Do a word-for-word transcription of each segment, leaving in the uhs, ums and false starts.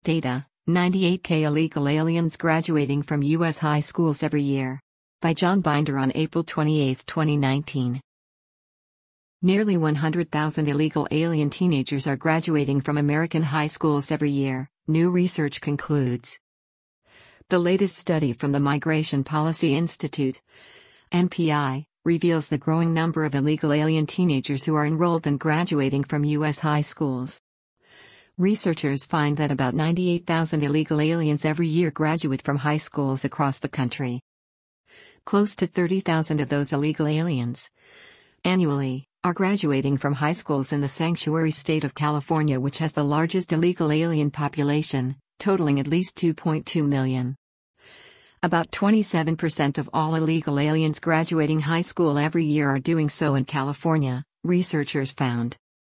data, ninety-eight thousand illegal aliens graduating from U S high schools every year. By John Binder on April twenty-eighth, twenty nineteen. Nearly one hundred thousand illegal alien teenagers are graduating from American high schools every year, new research concludes. The latest study from the Migration Policy Institute, M P I, reveals the growing number of illegal alien teenagers who are enrolled and graduating from U S high schools. Researchers find that about ninety-eight thousand illegal aliens every year graduate from high schools across the country. Close to thirty thousand of those illegal aliens, annually, are graduating from high schools in the sanctuary state of California, which has the largest illegal alien population, totaling at least two point two million. About twenty-seven percent of all illegal aliens graduating high school every year are doing so in California, researchers found.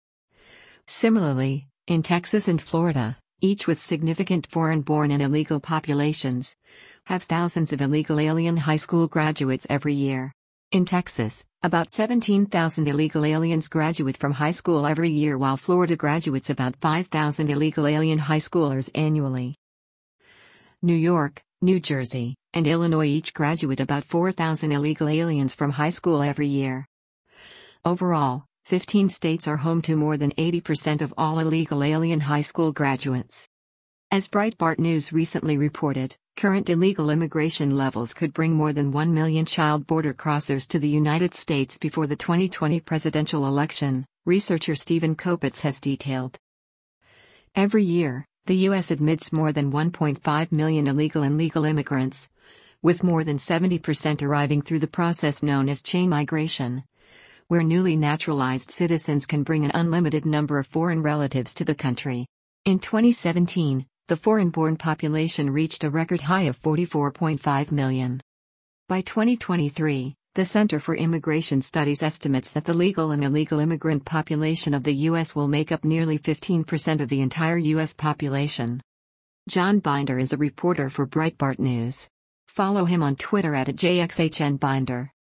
Similarly, in Texas and Florida, each with significant foreign-born and illegal populations, have thousands of illegal alien high school graduates every year. In Texas, about seventeen thousand illegal aliens graduate from high school every year, while Florida graduates about five thousand illegal alien high schoolers annually. New York, New Jersey, and Illinois each graduate about four thousand illegal aliens from high school every year. Overall, fifteen states are home to more than eighty percent of all illegal alien high school graduates. As Breitbart News recently reported, current illegal immigration levels could bring more than one million child border crossers to the United States before the twenty twenty presidential election, researcher Stephen Kopitz has detailed. Every year, the U S admits more than one point five million illegal and legal immigrants, with more than seventy percent arriving through the process known as chain migration, where newly naturalized citizens can bring an unlimited number of foreign relatives to the country. In twenty seventeen, the foreign-born population reached a record high of forty-four point five million. By twenty twenty-three, the Center for Immigration Studies estimates that the legal and illegal immigrant population of the U S will make up nearly fifteen percent of the entire U S population. John Binder is a reporter for Breitbart News. Follow him on Twitter at J X H N Binder.